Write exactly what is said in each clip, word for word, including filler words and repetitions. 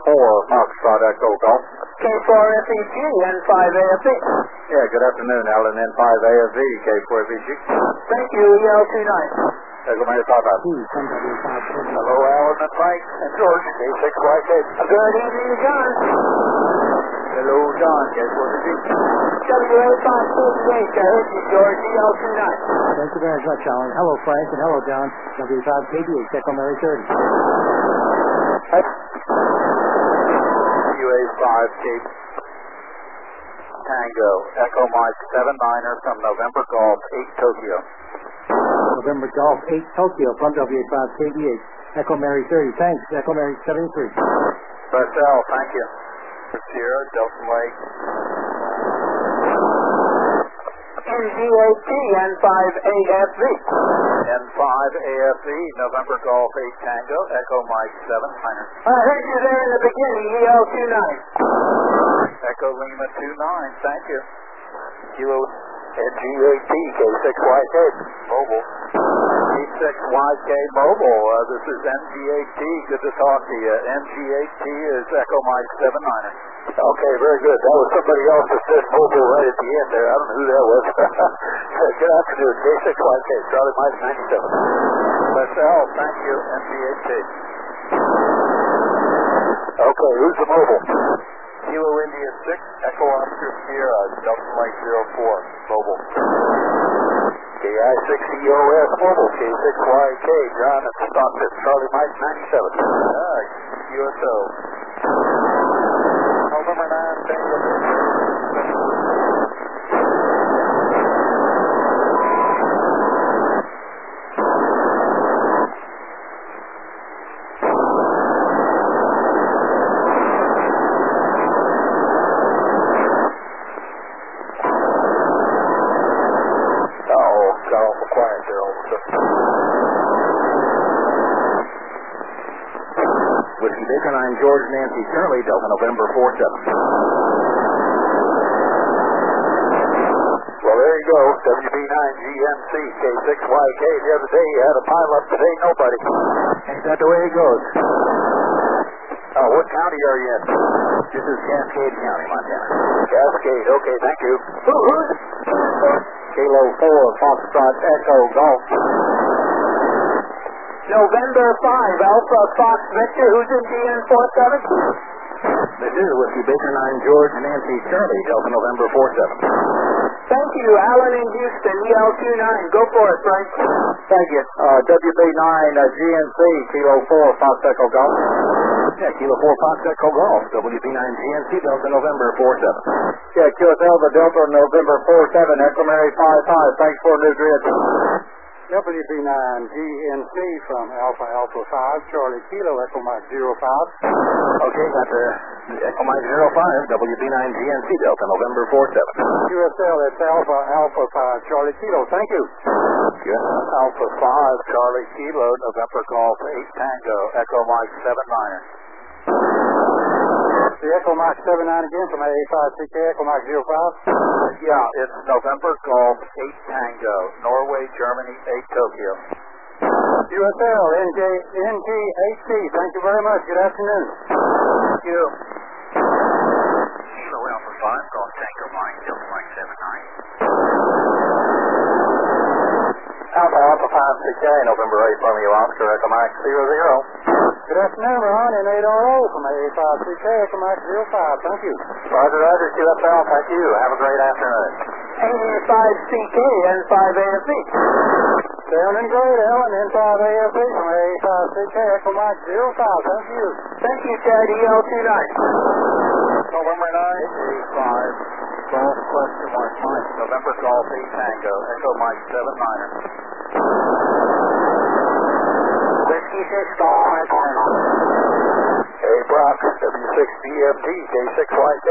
four, Foxtrot Echo Golf. K four F E G, N five A F E. Yeah, good afternoon, Alan, N five A F V, K four F E G. Thank you, E L two nine. Echo Mary Papa. Hello, Alan and Mike and George, K six Y K. Good evening, John. Hello, John, K four F E G. W A five forty-eight, I heard you, George, E L two nine. Thank you very much, Alan. Hello, Frank, and hello, John. W five K D H, Echo Mary thirty. W A five Cape Tango, Echo Mike seven niner from November Golf eight Tokyo. November Golf eight Tokyo from W A five K D H, Echo Mary thirty. Thanks, Echo Mary seventy-three. Marcel, thank you. Sierra, Delta Lake. N G A T, N five A F V. N five A F V, November Golf eight Tango, Echo Mike seven niner. I heard you there in the beginning, E L two nine. Echo Lima two nine, thank you. Kilo N G A T, K six Y K, Mobile. K six Y K Mobile, uh, this is N G A T, good to talk to you. N G A T is Echo Mike seven niner. Okay, very good. That was somebody else that said mobile right at the end there. I don't know who that was. Good afternoon, K six Y K, Charlie Mike ninety-seven. Marcel, thank you, N G A T. Okay, who's the mobile? Kilo India six, Echo Oscar Sierra, Delta Mike zero four, mobile. K I six E O S mobile, K six Y K, John at Stockton, Charlie Mike ninety-seven. Ah, U S O. November nine, Tango. Whiskey Baker nine, George Nancy Shirley, Delta November four seven. Well, there you go, W B nine G M C, K six Y K. The other day you had a pileup, today nobody. Ain't that the way it goes? Uh, what county are you in? This is Cascade County, Montana. Cascade, okay, thank you. Kilo four, Foxtrot Echo Golf. November five, Alpha Fox Victor, who's in G N four seven? This is Whiskey Baker nine, George Nancy Charlie, Delta November four seven. Thank you, Alan in Houston, E L two nine. Go for it, Frank. Thank you. Uh, W B nine, uh, G N C, Kilo four, Fox Echo Golf. Yeah, Kilo four, Fox Echo Golf, W B nine, G N C, Delta November four seven. Yeah, Q S L, the Delta November four seven, Echo Mary five five. Thanks for New Grid. W B nine G N C from Alpha Alpha five, Charlie Kilo, Echo Mike zero five. Okay, got the Echo Mike zero five, W B nine G N C, Delta November four seven. Q S L, it's Alpha Alpha five, Charlie Kilo, thank you. Yeah, Alpha five, Charlie Kilo, November Golf eight Tango, Echo Mike seven niner. The Echo Mike seven nine again from A five C K, Echo Mike zero five. Yeah, it's November Golf eight Tango, Norway, Germany, eight Tokyo. U S L, N G eight C, thank you very much. Good afternoon. Thank you. Kilo Alpha five, Golf Tango Mike, Delta Mike seven nine. Alpha Alpha five C K, November eight, Romeo Oscar, Echo Mike zero zero. Good afternoon, Ron, N eight R O from A five C K, Echo Mike zero five, thank you. Roger, Roger, Q S L, thank you. Have a great afternoon. A five C K, N five A F V. Sounding great, Alan, N five A F V from A five C K, Echo Mike zero five, thank you. Thank you, Ted, E L two nine. November nine, A five, Golf question mark Mike, November Golf eight Tango, Echo Mike seven niner. Whiskey six, Golf. Hey, Brock, W six D M T, K six Y K.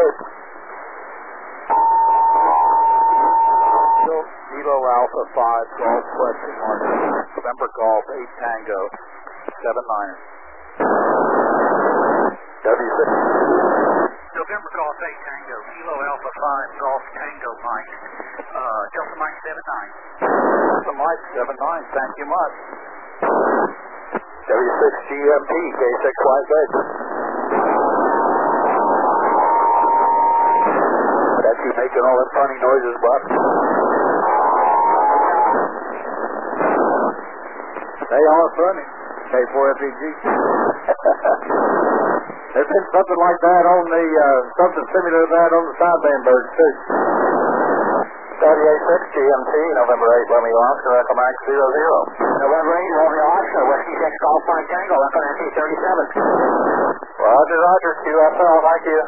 Kilo Alpha five, Golf question mark, November Golf eight Tango, seven niner. W six. November Golf eight Tango, Kilo Alpha five, Golf Tango Mike, uh, Delta Mike seven nine. Delta Mike seven nine, thank you much. W six G M T, K six Y K. you making all them funny noises, Buck? They are funny. K four F E G. There's been something like that on the, uh, something similar to that on the sideband birds, too. thirty-eight six G M T, November eighth, Romeo Oscar, Echo Max zero zero. November eighth, Romeo Oscar, Whiskey six Golf Mike Tango, Echo Nancy thirty-seven. Roger, Roger, Q F L, thank you.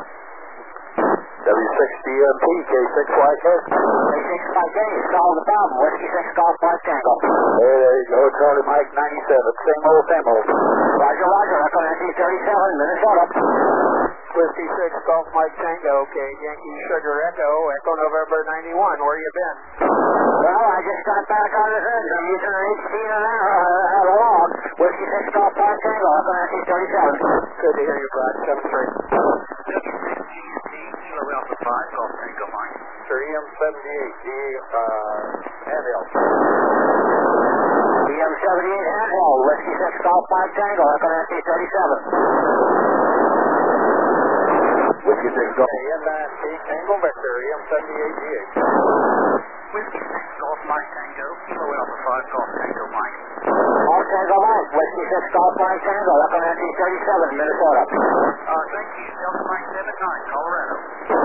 W six D M T, K six Y K. K six Y K, solve the problem, Whiskey six Golf Mike Tango. Hey, there you go, Charlie Mike ninety-seven, same old, same old. Roger, Roger, Echo Nancy thirty-seven, Minnesota. Whiskey six Golf Mike Tango, K Yankee Sugar Echo, Echo November ninety-one, where you been? Well, I just got back on the fence. I'm using an eighteen an hour uh, at a log. Whiskey six Golf Mike Tango, Echo Nancy thirty-seven. Good to hear you, Brad, seven three. Kilo Alpha five, Golf Tango Mike. Sir, E M seventy-eight, G, uh, handheld. E M seventy-eight handheld, Whiskey six Golf Mike Tango, Echo Nancy thirty-seven. Whiskey six Golf. N nine T, Tango Vector, E M seventy-eight G H. Whiskey six Golf Mike Tango, Kilo Alpha five, Golf Tango Mike. Golf Tango Mike, Whiskey six Golf Mike Tango, Echo Nancy thirty-seven, Minnesota. Uh, thank you, Delta Mike seven nine, Colorado.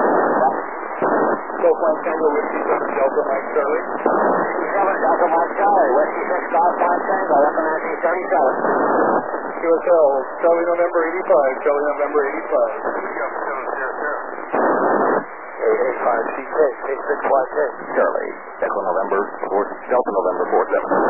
Golf Mike Tango, Whiskey six, Delta Mike Charlie. seven, Delta Mike Charlie, Whiskey six Golf Mike Tango, Echo Nancy thirty-seven. Q S L, Charlie November eighty-five, Charlie November eighty-five. A eighty-five C K, K six Y K. Charlie, Echo November, four, Delta November four seven.